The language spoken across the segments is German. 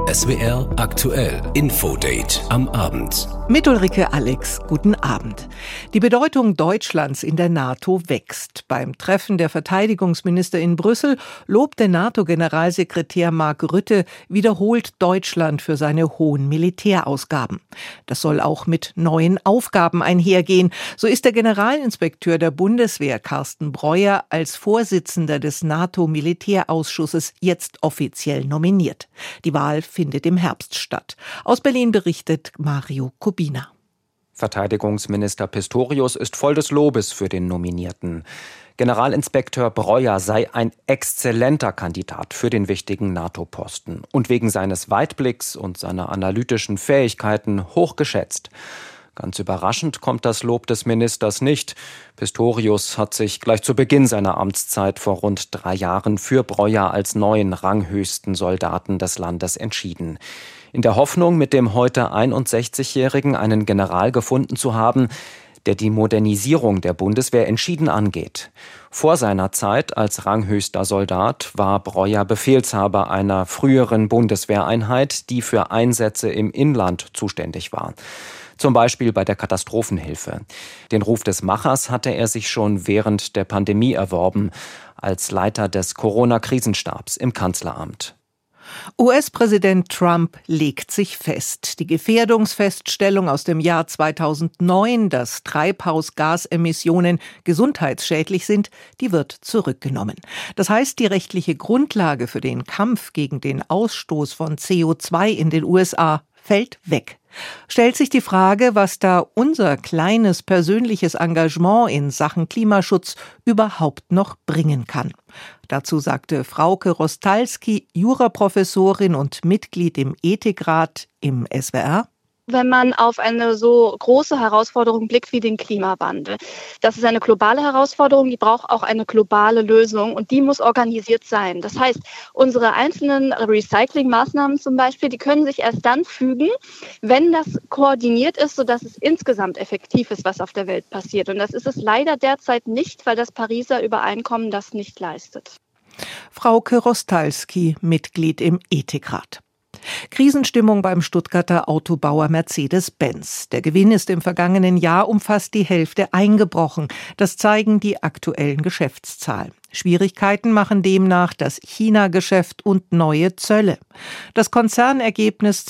SWR aktuell Infodate am Abend. Mit Ulrike Alex, guten Abend. Die Bedeutung Deutschlands in der NATO wächst. Beim Treffen der Verteidigungsminister in Brüssel lobte NATO-Generalsekretär Mark Rutte wiederholt Deutschland für seine hohen Militärausgaben. Das soll auch mit neuen Aufgaben einhergehen. So ist der Generalinspekteur der Bundeswehr, Carsten Breuer, als Vorsitzender des NATO-Militärausschusses jetzt offiziell nominiert. Die Wahl findet im Herbst statt. Aus Berlin berichtet Mario Kubina. Verteidigungsminister Pistorius ist voll des Lobes für den Nominierten. Generalinspekteur Breuer sei ein exzellenter Kandidat für den wichtigen NATO-Posten und wegen seines Weitblicks und seiner analytischen Fähigkeiten hoch geschätzt. Ganz überraschend kommt das Lob des Ministers nicht. Pistorius hat sich gleich zu Beginn seiner Amtszeit vor rund 3 Jahren für Breuer als neuen ranghöchsten Soldaten des Landes entschieden. In der Hoffnung, mit dem heute 61-Jährigen einen General gefunden zu haben, der die Modernisierung der Bundeswehr entschieden angeht. Vor seiner Zeit als ranghöchster Soldat war Breuer Befehlshaber einer früheren Bundeswehreinheit, die für Einsätze im Inland zuständig war. Zum Beispiel bei der Katastrophenhilfe. Den Ruf des Machers hatte er sich schon während der Pandemie erworben, als Leiter des Corona-Krisenstabs im Kanzleramt. US-Präsident Trump legt sich fest. Die Gefährdungsfeststellung aus dem Jahr 2009, dass Treibhausgasemissionen gesundheitsschädlich sind, die wird zurückgenommen. Das heißt, die rechtliche Grundlage für den Kampf gegen den Ausstoß von CO2 in den USA fällt weg. Stellt sich die Frage, was da unser kleines persönliches Engagement in Sachen Klimaschutz überhaupt noch bringen kann. Dazu sagte Frauke Rostalski, Juraprofessorin und Mitglied im Ethikrat im SWR: Wenn man auf eine so große Herausforderung blickt wie den Klimawandel. Das ist eine globale Herausforderung, die braucht auch eine globale Lösung und die muss organisiert sein. Das heißt, unsere einzelnen Recyclingmaßnahmen zum Beispiel, die können sich erst dann fügen, wenn das koordiniert ist, sodass es insgesamt effektiv ist, was auf der Welt passiert. Und das ist es leider derzeit nicht, weil das Pariser Übereinkommen das nicht leistet. Frauke Rostalski, Mitglied im Ethikrat. Krisenstimmung beim Stuttgarter Autobauer Mercedes-Benz. Der Gewinn ist im vergangenen Jahr um fast die Hälfte eingebrochen. Das zeigen die aktuellen Geschäftszahlen. Schwierigkeiten machen demnach das China-Geschäft und neue Zölle. Das Konzernergebnis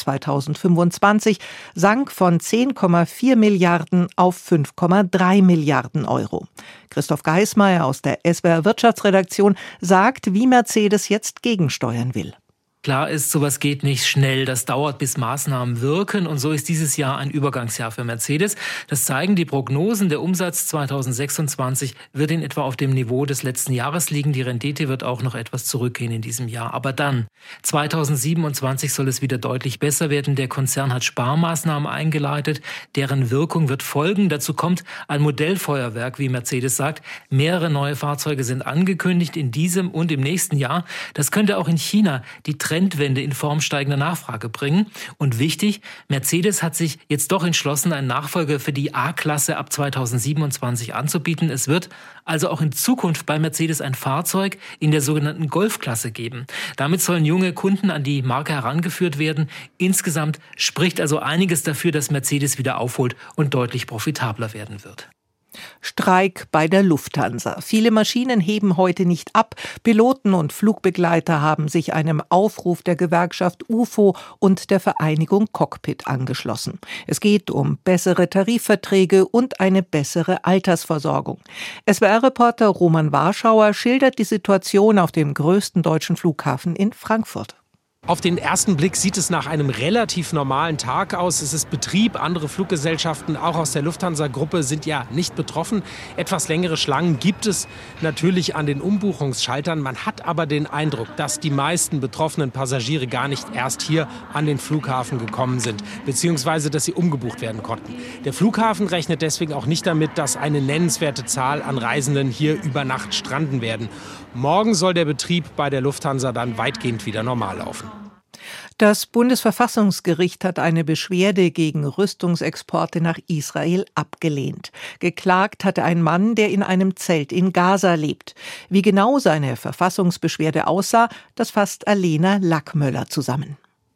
2025 sank von 10,4 Milliarden auf 5,3 Milliarden Euro. Christoph Geismeier aus der SWR Wirtschaftsredaktion sagt, wie Mercedes jetzt gegensteuern will. Klar ist, sowas geht nicht schnell. Das dauert, bis Maßnahmen wirken. Und so ist dieses Jahr ein Übergangsjahr für Mercedes. Das zeigen die Prognosen. Der Umsatz 2026 wird in etwa auf dem Niveau des letzten Jahres liegen. Die Rendite wird auch noch etwas zurückgehen in diesem Jahr. Aber dann, 2027 soll es wieder deutlich besser werden. Der Konzern hat Sparmaßnahmen eingeleitet. Deren Wirkung wird folgen. Dazu kommt ein Modellfeuerwerk, wie Mercedes sagt. Mehrere neue Fahrzeuge sind angekündigt in diesem und im nächsten Jahr. Das könnte auch in China die Trendwende in Form steigender Nachfrage bringen. Und wichtig, Mercedes hat sich jetzt doch entschlossen, einen Nachfolger für die A-Klasse ab 2027 anzubieten. Es wird also auch in Zukunft bei Mercedes ein Fahrzeug in der sogenannten Golf-Klasse geben. Damit sollen junge Kunden an die Marke herangeführt werden. Insgesamt spricht also einiges dafür, dass Mercedes wieder aufholt und deutlich profitabler werden wird. Streik bei der Lufthansa. Viele Maschinen heben heute nicht ab. Piloten und Flugbegleiter haben sich einem Aufruf der Gewerkschaft UFO und der Vereinigung Cockpit angeschlossen. Es geht um bessere Tarifverträge und eine bessere Altersversorgung. SWR-Reporter Roman Warschauer schildert die Situation auf dem größten deutschen Flughafen in Frankfurt. Auf den ersten Blick sieht es nach einem relativ normalen Tag aus. Es ist Betrieb. Andere Fluggesellschaften, auch aus der Lufthansa-Gruppe, sind ja nicht betroffen. Etwas längere Schlangen gibt es natürlich an den Umbuchungsschaltern. Man hat aber den Eindruck, dass die meisten betroffenen Passagiere gar nicht erst hier an den Flughafen gekommen sind, beziehungsweise dass sie umgebucht werden konnten. Der Flughafen rechnet deswegen auch nicht damit, dass eine nennenswerte Zahl an Reisenden hier über Nacht stranden werden. Morgen soll der Betrieb bei der Lufthansa dann weitgehend wieder normal laufen. Das Bundesverfassungsgericht hat eine Beschwerde gegen Rüstungsexporte nach Israel abgelehnt. Geklagt hatte ein Mann, der in einem Zelt in Gaza lebt. Wie genau seine Verfassungsbeschwerde aussah, das fasst Alena Lackmöller zusammen.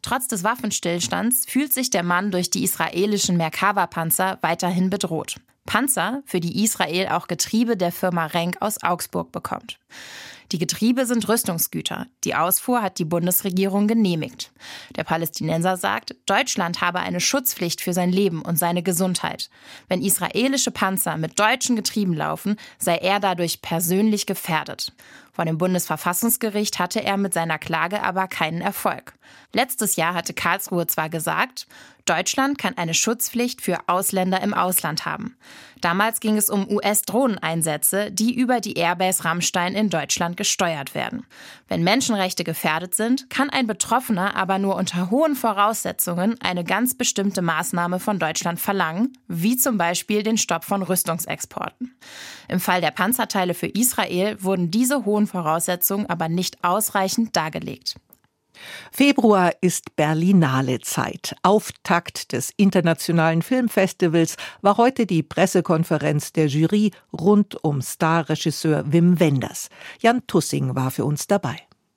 Trotz des Waffenstillstands fühlt sich der Mann durch die israelischen Merkava-Panzer weiterhin bedroht. Panzer, für die Israel auch Getriebe der Firma Renk aus Augsburg bekommt. Die Getriebe sind Rüstungsgüter. Die Ausfuhr hat die Bundesregierung genehmigt. Der Palästinenser sagt, Deutschland habe eine Schutzpflicht für sein Leben und seine Gesundheit. Wenn israelische Panzer mit deutschen Getrieben laufen, sei er dadurch persönlich gefährdet. Vor dem Bundesverfassungsgericht hatte er mit seiner Klage aber keinen Erfolg. Letztes Jahr hatte Karlsruhe zwar gesagt, Deutschland kann eine Schutzpflicht für Ausländer im Ausland haben. Damals ging es um US-Drohneneinsätze, die über die Airbase Ramstein in Deutschland gesteuert werden. Wenn Menschenrechte gefährdet sind, kann ein Betroffener aber nur unter hohen Voraussetzungen eine ganz bestimmte Maßnahme von Deutschland verlangen, wie zum Beispiel den Stopp von Rüstungsexporten. Im Fall der Panzerteile für Israel wurden diese hohen Voraussetzungen aber nicht ausreichend dargelegt. Februar ist Berlinale-Zeit. Auftakt des Internationalen Filmfestivals war heute die Pressekonferenz der Jury rund um Starregisseur Wim Wenders. Jan Tussing war für uns dabei.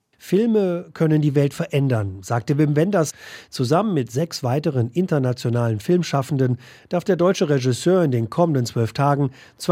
Filme können die Welt verändern, sagte Wim Wenders. Zusammen mit 6 weiteren internationalen Filmschaffenden darf der deutsche Regisseur in den kommenden 12 Tagen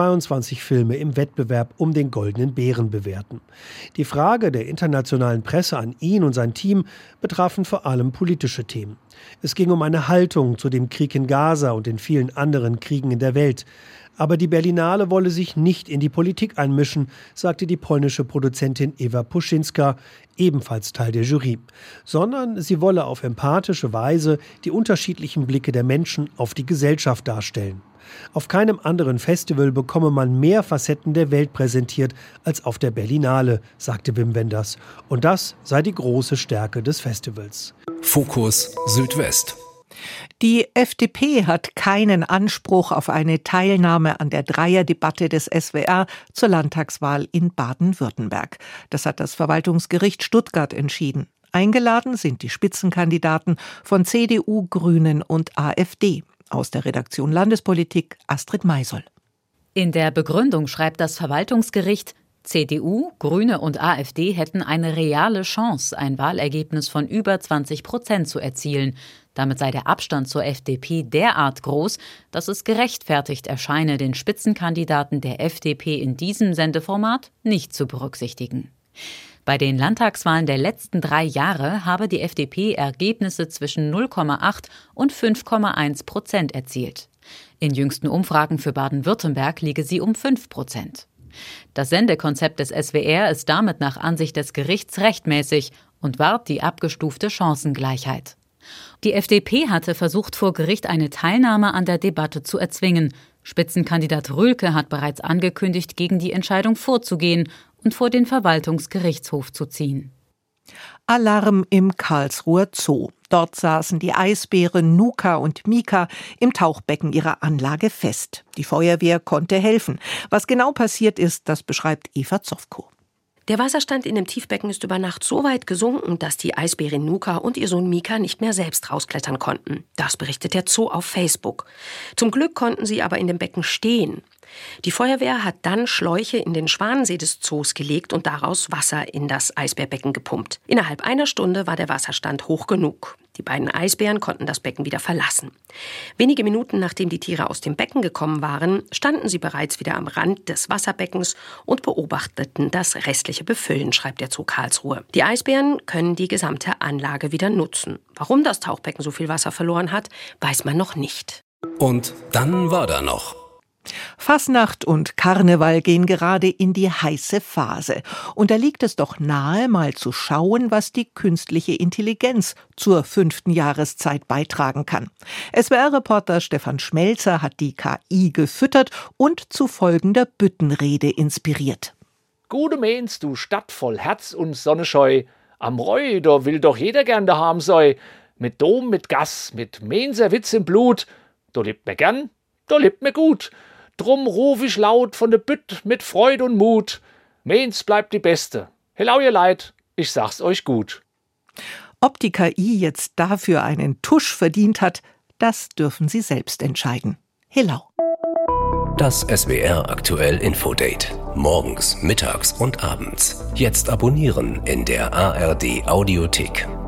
22 Filme im Wettbewerb um den Goldenen Bären bewerten. Die Frage der internationalen Presse an ihn und sein Team betrafen vor allem politische Themen. Es ging um eine Haltung zu dem Krieg in Gaza und den vielen anderen Kriegen in der Welt. Aber die Berlinale wolle sich nicht in die Politik einmischen, sagte die polnische Produzentin Ewa Puszynska, ebenfalls Teil der Jury, sondern sie wolle auf empathische Weise die unterschiedlichen Blicke der Menschen auf die Gesellschaft darstellen. Auf keinem anderen Festival bekomme man mehr Facetten der Welt präsentiert als auf der Berlinale, sagte Wim Wenders. Und das sei die große Stärke des Festivals. Fokus Südwest. Die FDP hat keinen Anspruch auf eine Teilnahme an der Dreierdebatte des SWR zur Landtagswahl in Baden-Württemberg. Das hat das Verwaltungsgericht Stuttgart entschieden. Eingeladen sind die Spitzenkandidaten von CDU, Grünen und AfD. Aus der Redaktion Landespolitik Astrid Meisoll. In der Begründung schreibt das Verwaltungsgericht, CDU, Grüne und AfD hätten eine reale Chance, ein Wahlergebnis von über 20% zu erzielen. Damit sei der Abstand zur FDP derart groß, dass es gerechtfertigt erscheine, den Spitzenkandidaten der FDP in diesem Sendeformat nicht zu berücksichtigen. Bei den Landtagswahlen der letzten 3 Jahre habe die FDP Ergebnisse zwischen 0,8 und 5,1% erzielt. In jüngsten Umfragen für Baden-Württemberg liege sie um 5%. Das Sendekonzept des SWR ist damit nach Ansicht des Gerichts rechtmäßig und wahrt die abgestufte Chancengleichheit. Die FDP hatte versucht, vor Gericht eine Teilnahme an der Debatte zu erzwingen. Spitzenkandidat Rühlke hat bereits angekündigt, gegen die Entscheidung vorzugehen und vor den Verwaltungsgerichtshof zu ziehen. Alarm im Karlsruher Zoo. Dort saßen die Eisbären Nuka und Mika im Tauchbecken ihrer Anlage fest. Die Feuerwehr konnte helfen. Was genau passiert ist, das beschreibt Eva Zofko. Der Wasserstand in dem Tiefbecken ist über Nacht so weit gesunken, dass die Eisbärin Nuka und ihr Sohn Mika nicht mehr selbst rausklettern konnten. Das berichtet der Zoo auf Facebook. Zum Glück konnten sie aber in dem Becken stehen. Die Feuerwehr hat dann Schläuche in den Schwanensee des Zoos gelegt und daraus Wasser in das Eisbärbecken gepumpt. Innerhalb einer Stunde war der Wasserstand hoch genug. Die beiden Eisbären konnten das Becken wieder verlassen. Wenige Minuten nachdem die Tiere aus dem Becken gekommen waren, standen sie bereits wieder am Rand des Wasserbeckens und beobachteten das restliche Befüllen, schreibt der Zoo Karlsruhe. Die Eisbären können die gesamte Anlage wieder nutzen. Warum das Tauchbecken so viel Wasser verloren hat, weiß man noch nicht. Und dann war da noch. Fasnacht und Karneval gehen gerade in die heiße Phase. Und da liegt es doch nahe, mal zu schauen, was die künstliche Intelligenz zur 5. Jahreszeit beitragen kann. SWR-Reporter Stefan Schmelzer hat die KI gefüttert und zu folgender Büttenrede inspiriert. Gute Mens, du Stadt voll Herz und Sonnenscheu. Am Reu, da will doch jeder gern daheim sei. Mit Dom, mit Gas, mit Menser Witz im Blut. Da lebt mir gern, da lebt mir gut. Drum ruf ich laut von der Bütt mit Freud und Mut. Meins bleibt die Beste. Hello ihr Leid, ich sag's euch gut. Ob die KI jetzt dafür einen Tusch verdient hat, das dürfen Sie selbst entscheiden. Hello. Das SWR aktuell Infodate. Morgens, mittags und abends. Jetzt abonnieren in der ARD Audiothek.